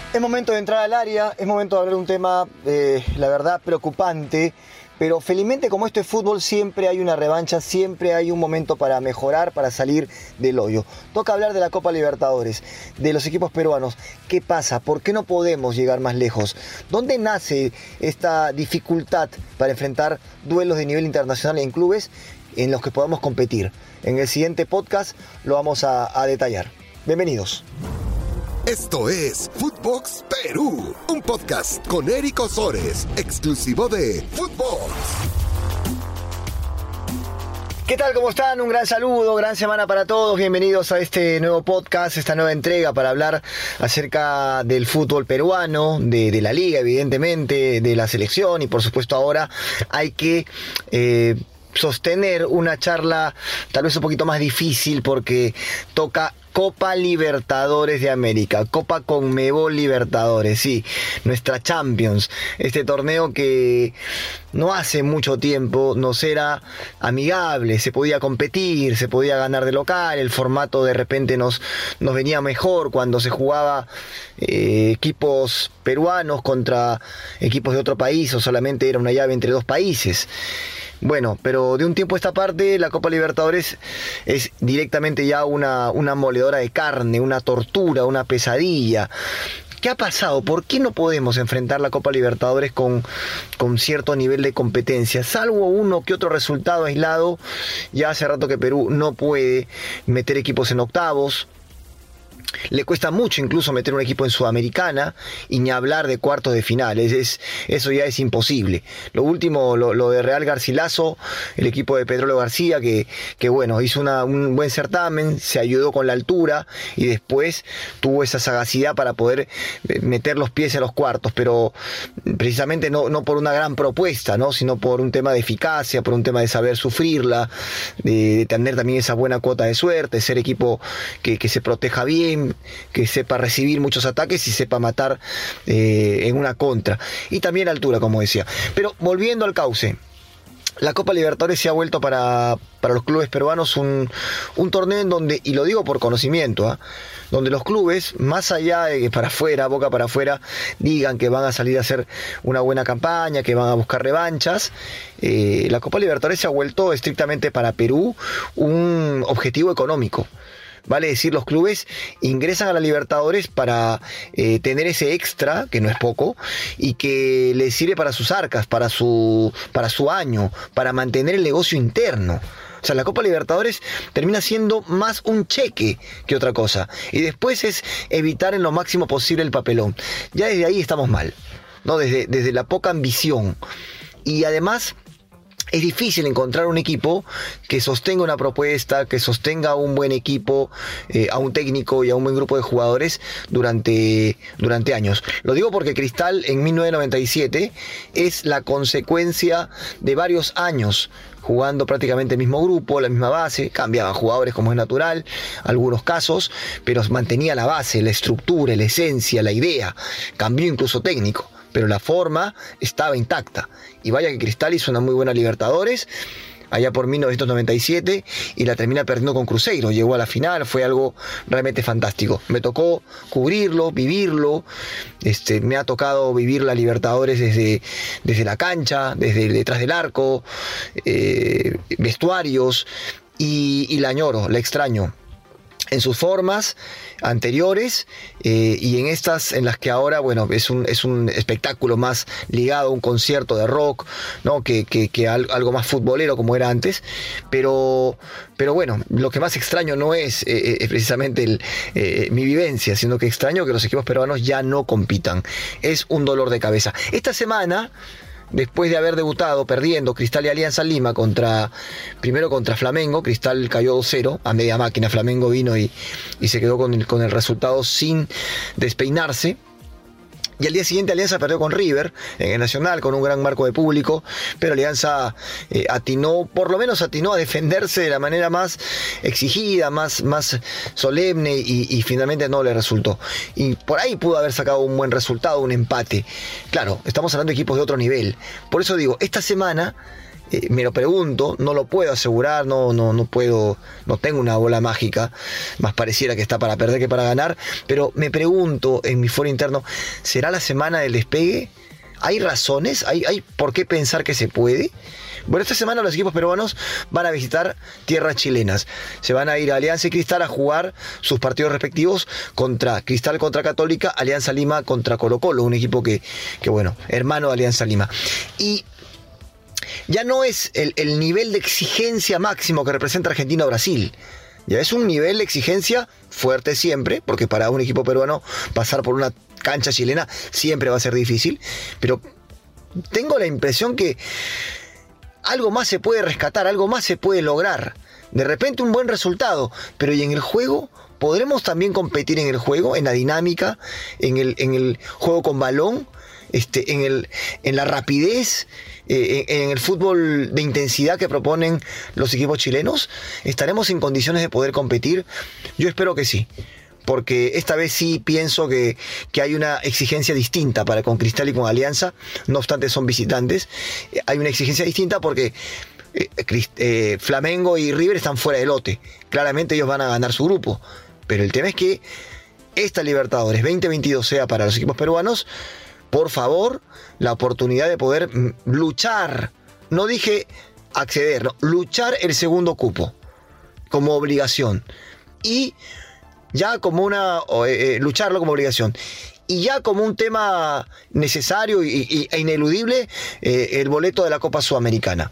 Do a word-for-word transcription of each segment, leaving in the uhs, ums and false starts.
Es momento de entrar al área, es momento de hablar de un tema, eh, la verdad, preocupante, pero felizmente como esto es fútbol, siempre hay una revancha, siempre hay un momento para mejorar, para salir del hoyo. Toca hablar de la Copa Libertadores, de los equipos peruanos. ¿Qué pasa? ¿Por qué no podemos llegar más lejos? ¿Dónde nace esta dificultad para enfrentar duelos de nivel internacional en clubes en los que podamos competir? En el siguiente podcast lo vamos a, a detallar. Bienvenidos. Esto es Footbox Perú, un podcast con Eric Osores, exclusivo de Footbox. ¿Qué tal? ¿Cómo están? Un gran saludo, gran semana para todos. Bienvenidos a este nuevo podcast, esta nueva entrega para hablar acerca del fútbol peruano, de, de la liga, evidentemente, de la selección y por supuesto ahora hay que... Eh, sostener una charla tal vez un poquito más difícil porque toca Copa Libertadores de América, Copa Conmebol Libertadores, sí, nuestra Champions, este torneo que no hace mucho tiempo nos era amigable, se podía competir, se podía ganar de local, el formato de repente nos, nos venía mejor cuando se jugaba eh, equipos peruanos contra equipos de otro país o solamente era una llave entre dos países. Bueno, pero de un tiempo a esta parte la Copa Libertadores es directamente ya una, una moledora de carne, una tortura, una pesadilla. ¿Qué ha pasado? ¿Por qué no podemos enfrentar la Copa Libertadores con, con cierto nivel de competencia? Salvo uno que otro resultado aislado, ya hace rato que Perú no puede meter equipos en octavos. Le cuesta mucho incluso meter un equipo en Sudamericana y ni hablar de cuartos de finales, es, eso ya es imposible. Lo último, lo, lo de Real Garcilaso, el equipo de Pedro García, que, que bueno, hizo una, un buen certamen, se ayudó con la altura y después tuvo esa sagacidad para poder meter los pies en los cuartos, pero precisamente no, no por una gran propuesta, ¿no? Sino por un tema de eficacia, por un tema de saber sufrirla, de, de tener también esa buena cuota de suerte, ser equipo que, que se proteja bien, que sepa recibir muchos ataques y sepa matar eh, en una contra. Y también la altura, como decía. Pero volviendo al cauce, la Copa Libertadores se ha vuelto para, para los clubes peruanos un, un torneo en donde, y lo digo por conocimiento, ¿eh? donde los clubes, más allá de que para afuera, boca para afuera, digan que van a salir a hacer una buena campaña, que van a buscar revanchas, eh, la Copa Libertadores se ha vuelto estrictamente para Perú un objetivo económico. Vale decir, los clubes ingresan a la Libertadores para eh, tener ese extra, que no es poco, y que les sirve para sus arcas, para su, para su año, para mantener el negocio interno. O sea, la Copa Libertadores termina siendo más un cheque que otra cosa. Y después es evitar en lo máximo posible el papelón. Ya desde ahí estamos mal, ¿no? Desde, desde la poca ambición. Y además... es difícil encontrar un equipo que sostenga una propuesta, que sostenga un buen equipo, eh, a un técnico y a un buen grupo de jugadores durante, durante años. Lo digo porque Cristal en mil novecientos noventa y siete es la consecuencia de varios años jugando prácticamente el mismo grupo, la misma base, cambiaban jugadores como es natural, algunos casos, pero mantenía la base, la estructura, la esencia, la idea, cambió incluso técnico, pero la forma estaba intacta. Y vaya que Cristal hizo una muy buena Libertadores allá por mil novecientos noventa y siete y la termina perdiendo con Cruzeiro, llegó a la final, fue algo realmente fantástico. Me tocó cubrirlo, vivirlo, este, me ha tocado vivir la Libertadores desde, desde la cancha, desde detrás del arco, eh, vestuarios, y, y la añoro, la extraño en sus formas anteriores eh, y en estas en las que ahora, bueno, es un, es un espectáculo más ligado a un concierto de rock, ¿no? que, que, que algo más futbolero como era antes, pero, pero bueno, lo que más extraño no es, eh, es precisamente el, eh, mi vivencia, sino que extraño que los equipos peruanos ya no compitan. Es un dolor de cabeza. Esta semana, después de haber debutado perdiendo Cristal y Alianza Lima contra, primero contra Flamengo, Cristal cayó dos cero a media máquina, Flamengo vino y, y se quedó con el, con el resultado sin despeinarse. Y al día siguiente Alianza perdió con River en el Nacional con un gran marco de público, pero Alianza eh, atinó, por lo menos atinó a defenderse de la manera más exigida, más, más solemne y, y finalmente no le resultó. Y por ahí pudo haber sacado un buen resultado, un empate. Claro, estamos hablando de equipos de otro nivel. Por eso digo, esta semana Eh, me lo pregunto, no lo puedo asegurar, no, no, no puedo, no tengo una bola mágica, más pareciera que está para perder que para ganar, pero me pregunto en mi foro interno, ¿será la semana del despegue? ¿Hay razones? ¿Hay, hay por qué pensar que se puede? Bueno, esta semana los equipos peruanos van a visitar tierras chilenas. Se van a ir a Alianza y Cristal a jugar sus partidos respectivos contra Cristal contra Católica, Alianza Lima contra Colo Colo, un equipo que, que bueno, hermano de Alianza Lima. Y ya no es el, el nivel de exigencia máximo que representa Argentina o Brasil. Ya es un nivel de exigencia fuerte siempre, porque para un equipo peruano pasar por una cancha chilena siempre va a ser difícil, pero tengo la impresión que algo más se puede rescatar, algo más se puede lograr. De repente un buen resultado, pero ¿y en el juego? ¿Podremos también competir en el juego, en la dinámica, en el, en el juego con balón, este, en, el, en la rapidez, eh, en, en el fútbol de intensidad que proponen los equipos chilenos? ¿Estaremos en condiciones de poder competir? Yo espero que sí, porque esta vez sí pienso que, que hay una exigencia distinta para con Cristal y con Alianza, no obstante son visitantes. Eh, hay una exigencia distinta porque eh, eh, Flamengo y River están fuera del lote. Claramente ellos van a ganar su grupo, pero el tema es que esta Libertadores veinte veintidós sea para los equipos peruanos, por favor, la oportunidad de poder luchar, no dije acceder, no, luchar el segundo cupo como obligación. Y ya como una, eh, lucharlo como obligación. Y ya como un tema necesario y, y, e ineludible, eh, el boleto de la Copa Sudamericana.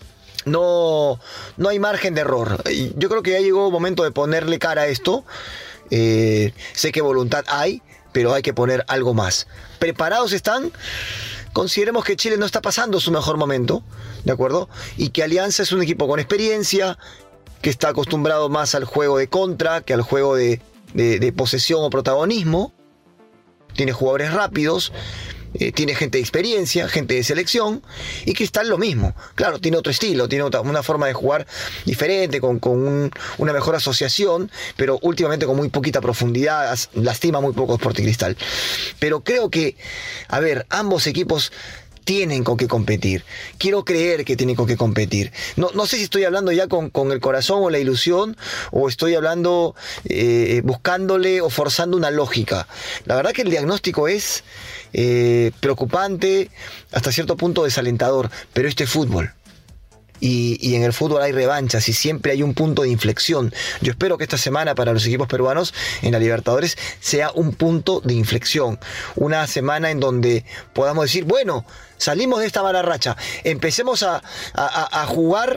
No, no hay margen de error. Yo creo que ya llegó el momento de ponerle cara a esto. Eh, sé que voluntad hay, pero hay que poner algo más. ¿Preparados están? Consideremos que Chile no está pasando su mejor momento, ¿de acuerdo? Y que Alianza es un equipo con experiencia, que está acostumbrado más al juego de contra que al juego de, de, de posesión o protagonismo. Tiene jugadores rápidos, eh, tiene gente de experiencia, gente de selección, y Cristal lo mismo. Claro, tiene otro estilo, tiene otra, una forma de jugar diferente, con, con un, una mejor asociación, pero últimamente con muy poquita profundidad, lastima muy poco Sporting Cristal. Pero creo que, a ver, ambos equipos tienen con qué competir. Quiero creer que tienen con qué competir. No, no sé si estoy hablando ya con, con el corazón o la ilusión, o estoy hablando eh, buscándole o forzando una lógica. La verdad que el diagnóstico es eh, preocupante, hasta cierto punto desalentador, pero este es fútbol. Y, y en el fútbol hay revanchas y siempre hay un punto de inflexión. Yo espero que esta semana para los equipos peruanos en la Libertadores sea un punto de inflexión. Una semana en donde podamos decir, bueno, salimos de esta mala racha, empecemos a, a, a jugar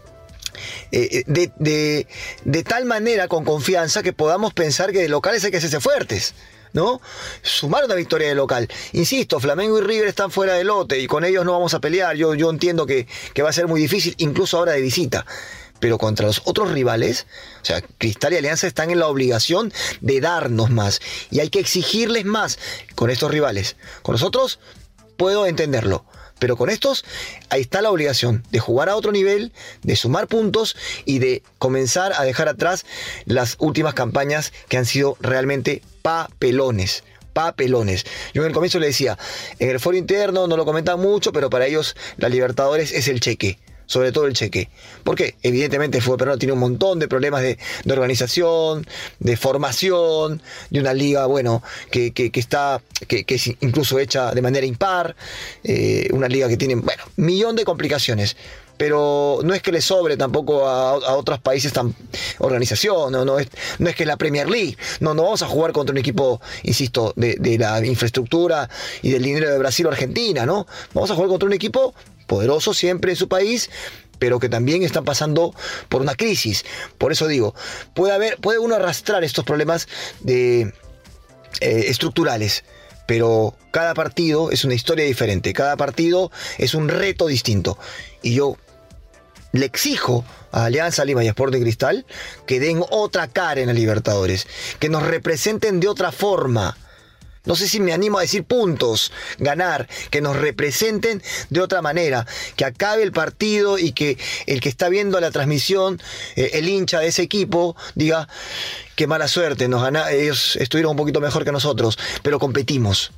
eh, de, de, de tal manera con confianza que podamos pensar que de locales hay que hacerse fuertes, ¿no? Sumar una victoria de local. Insisto, Flamengo y River están fuera del lote y con ellos no vamos a pelear. Yo, yo entiendo que, que va a ser muy difícil, incluso ahora de visita. Pero contra los otros rivales, o sea, Cristal y Alianza están en la obligación de darnos más. Y hay que exigirles más con estos rivales. Con los otros puedo entenderlo, pero con estos ahí está la obligación de jugar a otro nivel, de sumar puntos y de comenzar a dejar atrás las últimas campañas que han sido realmente papelones. Papelones. Yo en el comienzo le decía, en el foro interno no lo comentan mucho, pero para ellos la Libertadores es el cheque. Sobre todo el cheque. Porque evidentemente el fútbol peruano tiene un montón de problemas de, de organización, de formación, de una liga, bueno, que, que, que está, que, que es incluso hecha de manera impar, eh, una liga que tiene, bueno, millón de complicaciones. Pero no es que le sobre tampoco a, a otros países tan organización, no, no, es, no es que es la Premier League, no, no vamos a jugar contra un equipo, insisto, de, de la infraestructura y del dinero de Brasil o Argentina, ¿no? Vamos a jugar contra un equipo poderoso siempre en su país, pero que también están pasando por una crisis. Por eso digo, puede haber, puede uno arrastrar estos problemas de, eh, estructurales, pero cada partido es una historia diferente, cada partido es un reto distinto. Y yo le exijo a Alianza Lima y a Sporting Cristal que den otra cara en la Libertadores, que nos representen de otra forma. No sé si me animo a decir puntos, ganar, que nos representen de otra manera, que acabe el partido y que el que está viendo la transmisión, eh, el hincha de ese equipo, diga, qué mala suerte, nos gana, ellos estuvieron un poquito mejor que nosotros, pero competimos.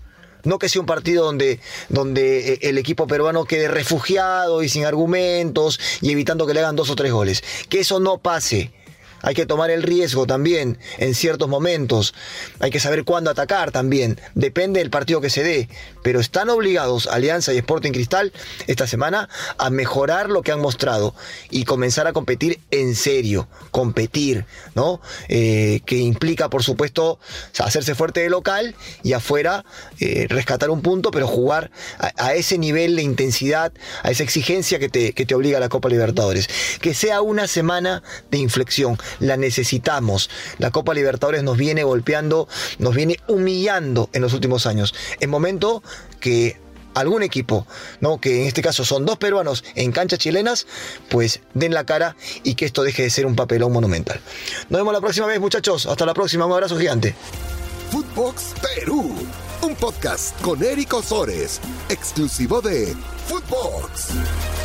No que sea un partido donde, donde el equipo peruano quede refugiado y sin argumentos y evitando que le hagan dos o tres goles. Que eso no pase. Hay que tomar el riesgo también en ciertos momentos. Hay que saber cuándo atacar también. Depende del partido que se dé. Pero están obligados Alianza y Sporting Cristal esta semana a mejorar lo que han mostrado y comenzar a competir en serio. Competir, ¿no? Eh, que implica, por supuesto, hacerse fuerte de local y afuera eh, rescatar un punto, pero jugar a, a ese nivel de intensidad, a esa exigencia que te, que te obliga a la Copa Libertadores. Que sea una semana de inflexión. La necesitamos. La Copa Libertadores nos viene golpeando, nos viene humillando en los últimos años. Es momento que algún equipo, ¿no?, que en este caso son dos peruanos en canchas chilenas, pues den la cara y que esto deje de ser un papelón monumental. Nos vemos la próxima vez, muchachos. Hasta la próxima. Un abrazo gigante. Footbox Perú, un podcast con Eric Osores, exclusivo de Footbox.